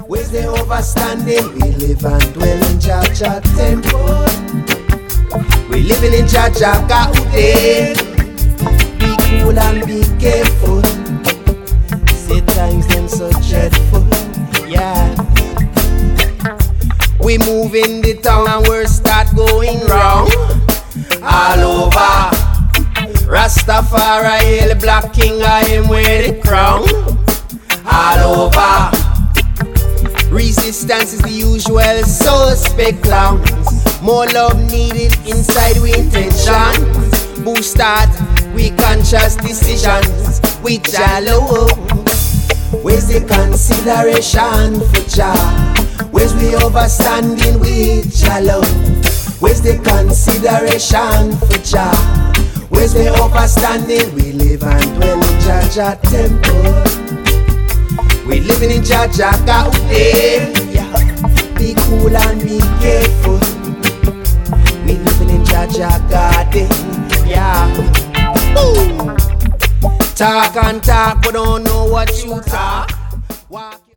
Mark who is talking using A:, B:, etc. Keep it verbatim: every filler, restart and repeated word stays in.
A: Where's the overstanding? We live and dwell in Jah Jah temple. We living in Jah Jah Gaudi. Be cool and be careful. Say times them so dreadful. Yeah. We move in the town and we start going wrong. All over Rastafari, hail the Black King, I am wear the crown. All over resistance is the usual suspect clowns. More love needed inside we intentions. Boost start we conscious decisions. We Jah love. Where's the consideration for Jah? Where's we overstanding with Jah love? Where's the consideration for Jah? Where's the overstanding? We live and dwell in Jah Jah temple. We living in Jah Jah Gaudi. Yeah. Be cool and be careful. We living in Jah Jah garden. Yeah. Ooh. Talk and talk, but don't know what you talk. Walk